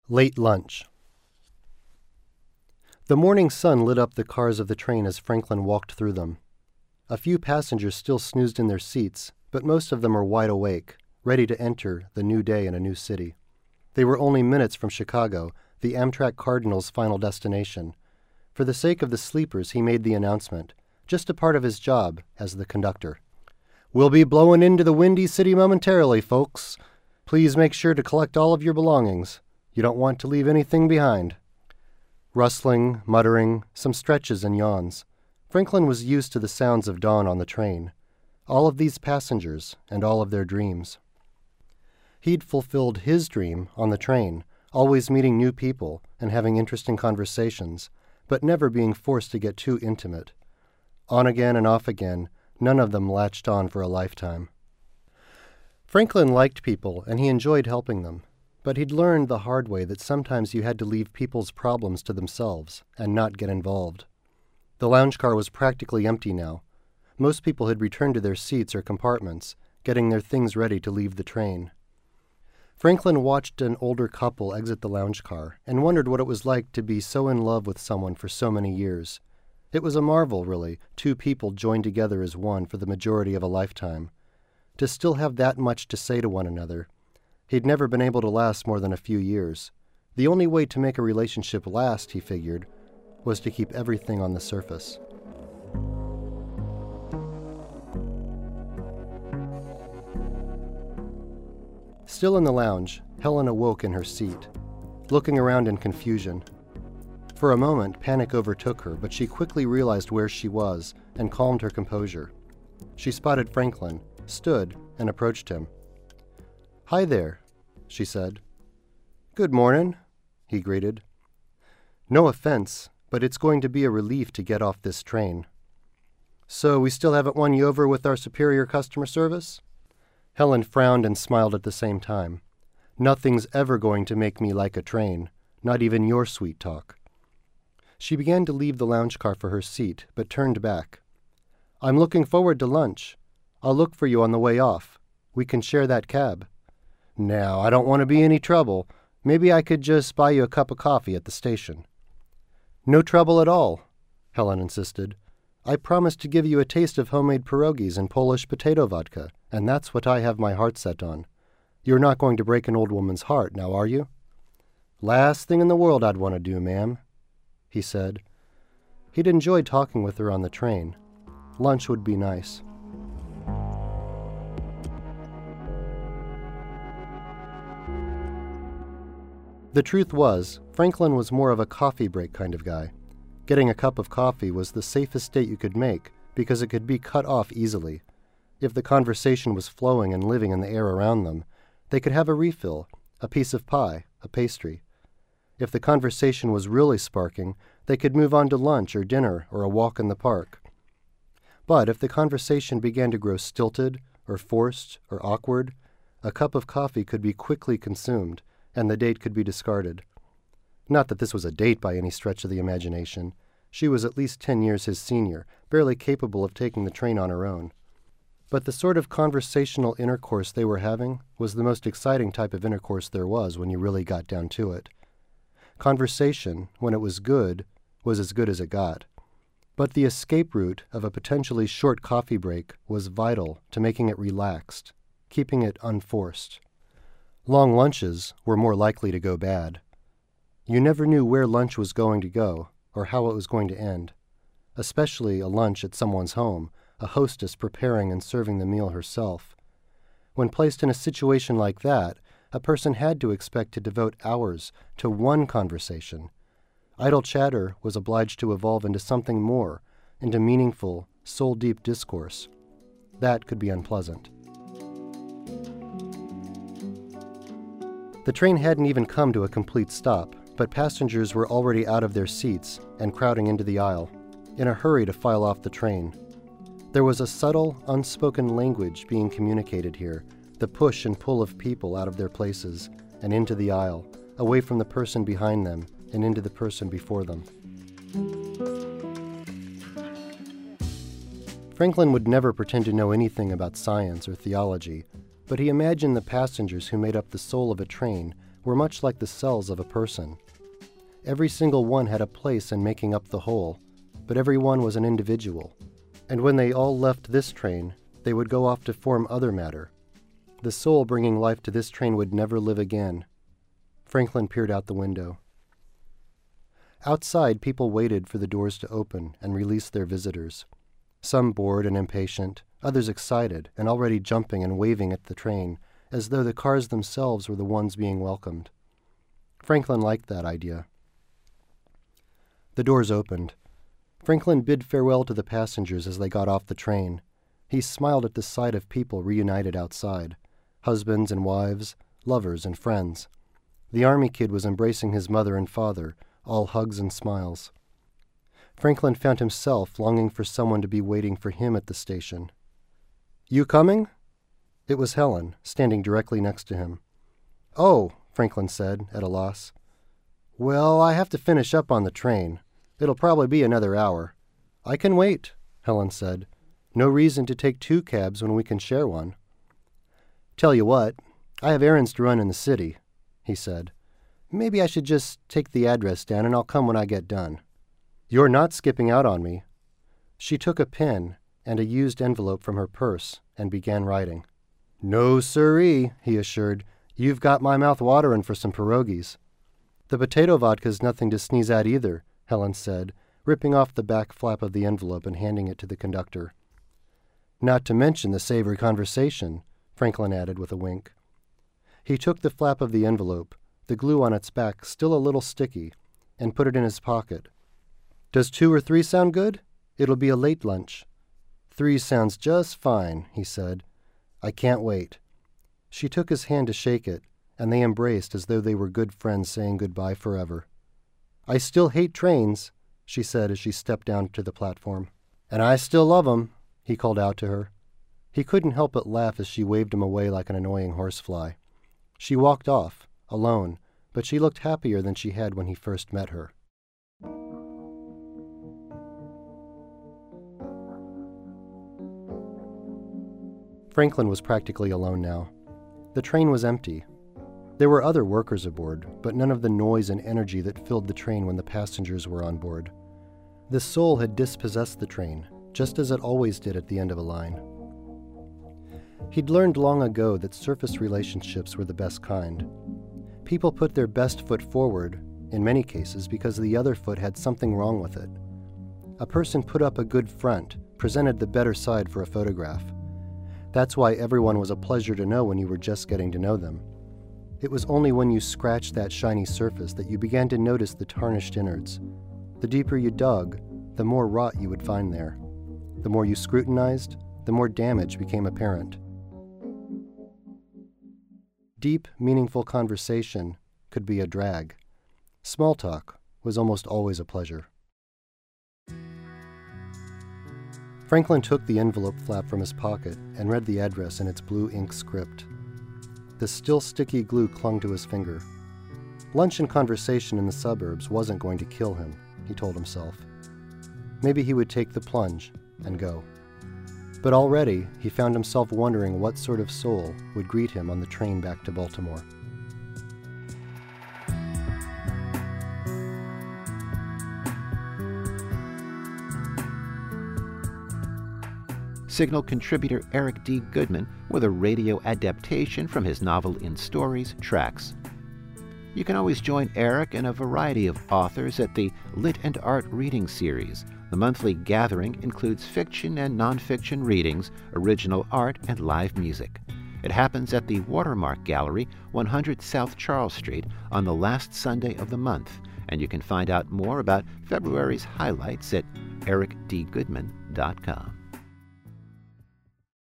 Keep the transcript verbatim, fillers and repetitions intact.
Late lunch. The morning sun lit up the cars of the train as Franklin walked through them. A few passengers still snoozed in their seats, but most of them were wide awake, ready to enter the new day in a new city. They were only minutes from Chicago, the Amtrak Cardinal's final destination. For the sake of the sleepers, he made the announcement, just a part of his job as the conductor. "We'll be blowing into the Windy City momentarily, folks. Please make sure to collect all of your belongings. You don't want to leave anything behind." Rustling, muttering, some stretches and yawns. Franklin was used to the sounds of dawn on the train. All of these passengers and all of their dreams. He'd fulfilled his dream on the train, always meeting new people and having interesting conversations, but never being forced to get too intimate. On again and off again, none of them latched on for a lifetime. Franklin liked people and he enjoyed helping them. But he'd learned the hard way that sometimes you had to leave people's problems to themselves and not get involved. The lounge car was practically empty now. Most people had returned to their seats or compartments, getting their things ready to leave the train. Franklin watched an older couple exit the lounge car and wondered what it was like to be so in love with someone for so many years. It was a marvel, really, two people joined together as one for the majority of a lifetime. To still have that much to say to one another. He'd never been able to last more than a few years. The only way to make a relationship last, he figured, was to keep everything on the surface. Still in the lounge, Helen awoke in her seat, looking around in confusion. For a moment, panic overtook her, but she quickly realized where she was and calmed her composure. She spotted Franklin, stood, and approached him. "Hi there," she said. "Good morning," he greeted. "No offense, but it's going to be a relief to get off this train." "So we still haven't won you over with our superior customer service?" Helen frowned and smiled at the same time. "Nothing's ever going to make me like a train, not even your sweet talk." She began to leave the lounge car for her seat, but turned back. "I'm looking forward to lunch. I'll look for you on the way off. We can share that cab." "Now, I don't want to be any trouble. Maybe I could just buy you a cup of coffee at the station." "No trouble at all," Helen insisted. "I promised to give you a taste of homemade pierogies and Polish potato vodka, and that's what I have my heart set on. You're not going to break an old woman's heart, now are you?" "Last thing in the world I'd want to do, ma'am," he said. He'd enjoyed talking with her on the train. Lunch would be nice. The truth was, Franklin was more of a coffee break kind of guy. Getting a cup of coffee was the safest date you could make because it could be cut off easily. If the conversation was flowing and living in the air around them, they could have a refill, a piece of pie, a pastry. If the conversation was really sparking, they could move on to lunch or dinner or a walk in the park. But if the conversation began to grow stilted or forced or awkward, a cup of coffee could be quickly consumed, and the date could be discarded. Not that this was a date by any stretch of the imagination. She was at least ten years his senior, barely capable of taking the train on her own. But the sort of conversational intercourse they were having was the most exciting type of intercourse there was when you really got down to it. Conversation, when it was good, was as good as it got. But the escape route of a potentially short coffee break was vital to making it relaxed, keeping it unforced. Long lunches were more likely to go bad. You never knew where lunch was going to go or how it was going to end, especially a lunch at someone's home, a hostess preparing and serving the meal herself. When placed in a situation like that, a person had to expect to devote hours to one conversation. Idle chatter was obliged to evolve into something more, into meaningful, soul-deep discourse. That could be unpleasant. The train hadn't even come to a complete stop, but passengers were already out of their seats and crowding into the aisle, in a hurry to file off the train. There was a subtle, unspoken language being communicated here, the push and pull of people out of their places and into the aisle, away from the person behind them and into the person before them. Franklin would never pretend to know anything about science or theology, but he imagined the passengers who made up the soul of a train were much like the cells of a person. Every single one had a place in making up the whole, but every one was an individual. And when they all left this train, they would go off to form other matter. The soul bringing life to this train would never live again. Franklin peered out the window. Outside, people waited for the doors to open and release their visitors. Some bored and impatient, others excited and already jumping and waving at the train, as though the cars themselves were the ones being welcomed. Franklin liked that idea. The doors opened. Franklin bid farewell to the passengers as they got off the train. He smiled at the sight of people reunited outside, husbands and wives, lovers and friends. The army kid was embracing his mother and father, all hugs and smiles. Franklin found himself longing for someone to be waiting for him at the station. "You coming?" It was Helen, standing directly next to him. "Oh," Franklin said, at a loss. "Well, I have to finish up on the train. It'll probably be another hour." "I can wait," Helen said. "No reason to take two cabs when we can share one." "Tell you what, I have errands to run in the city," he said. "Maybe I should just take the address down and I'll come when I get done." "You're not skipping out on me." She took a pen and a used envelope from her purse and began writing. "No siree," he assured. "You've got my mouth watering for some pierogies." "The potato vodka's nothing to sneeze at either," Helen said, ripping off the back flap of the envelope and handing it to the conductor. "Not to mention the savory conversation," Franklin added with a wink. He took the flap of the envelope, the glue on its back still a little sticky, and put it in his pocket. "Does two or three sound good? It'll be a late lunch." "Three sounds just fine," he said. "I can't wait." She took his hand to shake it, and they embraced as though they were good friends saying goodbye forever. "I still hate trains," she said as she stepped down to the platform. "And I still love 'em," he called out to her. He couldn't help but laugh as she waved him away like an annoying horsefly. She walked off, alone, but she looked happier than she had when he first met her. Franklin was practically alone now. The train was empty. There were other workers aboard, but none of the noise and energy that filled the train when the passengers were on board. The soul had dispossessed the train, just as it always did at the end of a line. He'd learned long ago that surface relationships were the best kind. People put their best foot forward, in many cases because the other foot had something wrong with it. A person put up a good front, presented the better side for a photograph. That's why everyone was a pleasure to know when you were just getting to know them. It was only when you scratched that shiny surface that you began to notice the tarnished innards. The deeper you dug, the more rot you would find there. The more you scrutinized, the more damage became apparent. Deep, meaningful conversation could be a drag. Small talk was almost always a pleasure. Franklin took the envelope flap from his pocket and read the address in its blue ink script. The still sticky glue clung to his finger. Lunch and conversation in the suburbs wasn't going to kill him, he told himself. Maybe he would take the plunge and go. But already he found himself wondering what sort of soul would greet him on the train back to Baltimore. Signal contributor Eric D. Goodman with a radio adaptation from his novel In Stories, Tracks. You can always join Eric and a variety of authors at the Lit and Art Reading Series. The monthly gathering includes fiction and nonfiction readings, original art, and live music. It happens at the Watermark Gallery, one hundred South Charles Street, on the last Sunday of the month, and you can find out more about February's highlights at eric d goodman dot com.